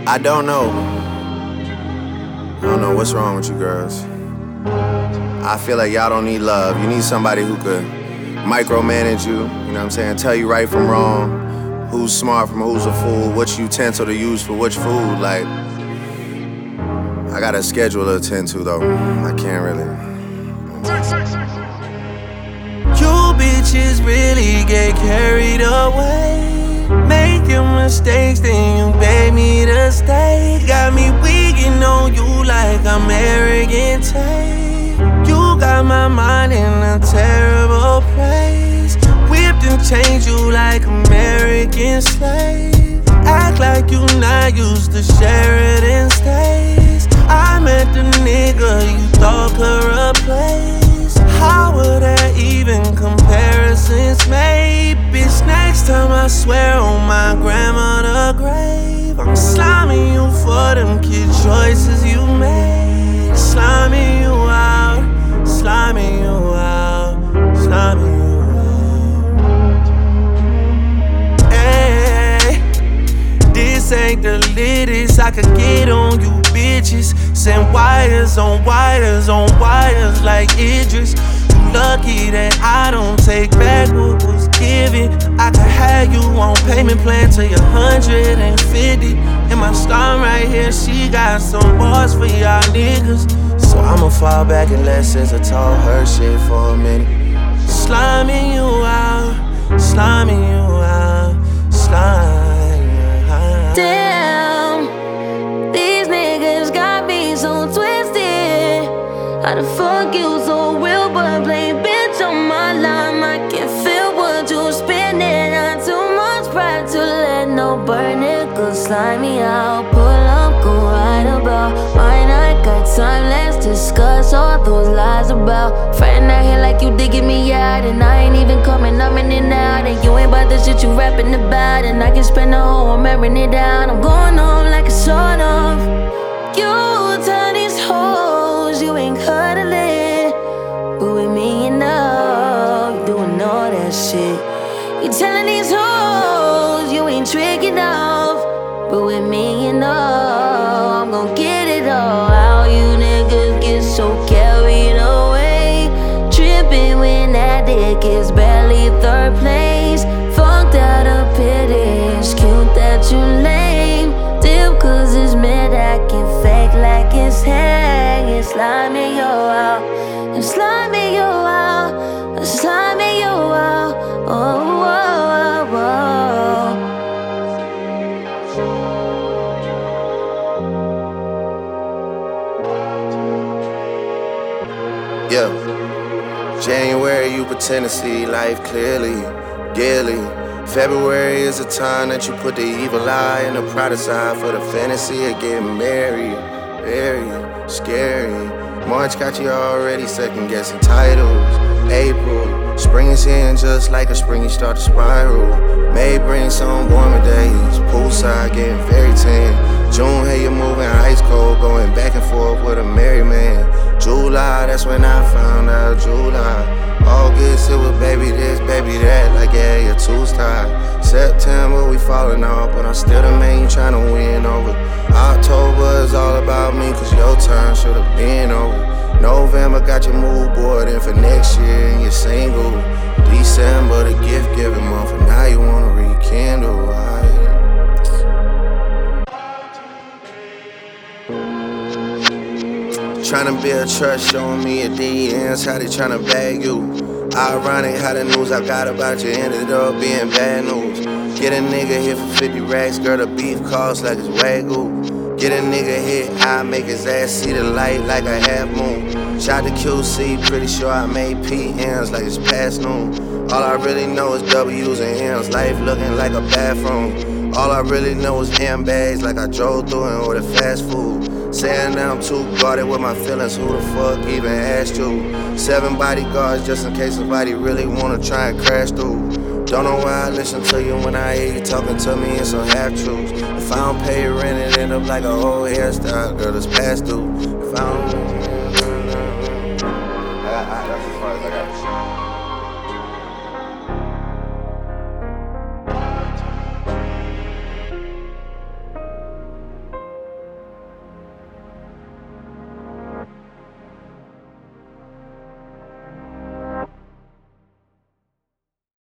I don't know. I don't know what's wrong with you girls. I feel like y'all don't need love. You need somebody who could micromanage you, you know what I'm saying? Tell you right from wrong, who's smart from who's a fool, which utensil to use for which food. Like, I got a schedule to attend to though. I can't really. You bitches really get carried away, making mistakes, then you beg me to stay. Got me weaking on you like I'm arrogant tape. You got my mind in a terrible place, whipped and changed you like American slave. Act like you not used to Sheridan Stays. I met the nigga you thought could replace. How would there even comparisons made? Bitch, next time I swear on my grandmother's grave, I'm sliming you for them kid choices you made. Sliming you out, sliming you out, sliming you out. Hey, this ain't the latest I could get on you bitches. Send wires on wires on wires like Idris. You lucky that I don't take back what was given. I could have you on payment plan till you're 150. And my star right here, she got some bars for y'all niggas. So I'ma fall back and let SZA talk her shit for a minute. Sliming you out, sliming you out, sliming you out. Damn, these niggas got me so twisted. How the fuck you so real but play bitch on my line? I can feel what you spinning. Not too much pride to let no burn nigga slime me out. Pull up, go right about mine. I got time, let's discuss all those lies about friend out here like you digging me out, and I ain't even coming, I'm in and out, and you ain't about the shit you rapping about, and I can spend the whole I'm airing it down. I'm going home like a sort of. You tell these hoes you ain't cuddling, but with me you know you doing all that shit. You telling these hoes you ain't tricking off, but with me you know I'm gon' get it all. How you niggas get so carried away, tripping when that dick is barely third place. Fucked out of pity, it's cute that you lame. Dip cause it's mid, I can fake like it's hang. It's sliming you out, it's sliming you out, it's sliming you out. Oh, oh, oh, oh. Yeah. January, you pretend to see life clearly, daily. February is the time that you put the evil eye and the pride aside for the fantasy of getting married. Very scary. March got you already second guessing titles. April, spring is here and just like a spring you start to spiral. May bring some warmer days, poolside getting very tan. June, hey, you're moving ice cold, going back and forth with a married man. July, that's when I found out. July, August, it was baby this, baby that, like yeah, you're too tired. September, we falling off, but I'm still the man you tryna win over. October is all about me, cause your turn should've been over. November got your mood board in for next year and you're single. December, the gift giving month, and now you wanna rekindle. Tryna build trust, showing me your DMs, how they tryna bag you. Ironic how the news I got about you ended up being bad news. Get a nigga hit for 50 racks, girl, the beef cost like it's Wagyu. Get a nigga hit, I make his ass see the light like a half moon. Shot to QC, pretty sure I made PMs like it's past noon. All I really know is W's and M's, life looking like a bathroom. All I really know is M bags like I drove through and ordered fast food. Saying that I'm too guarded with my feelings, who the fuck even asked you? 7 bodyguards just in case somebody really wanna try and crash through. Don't know why I listen to you when I hear you talking to me in some half-truths. If I don't pay rent, it end up like a whole hairstyle, girl, it's past due. If I don't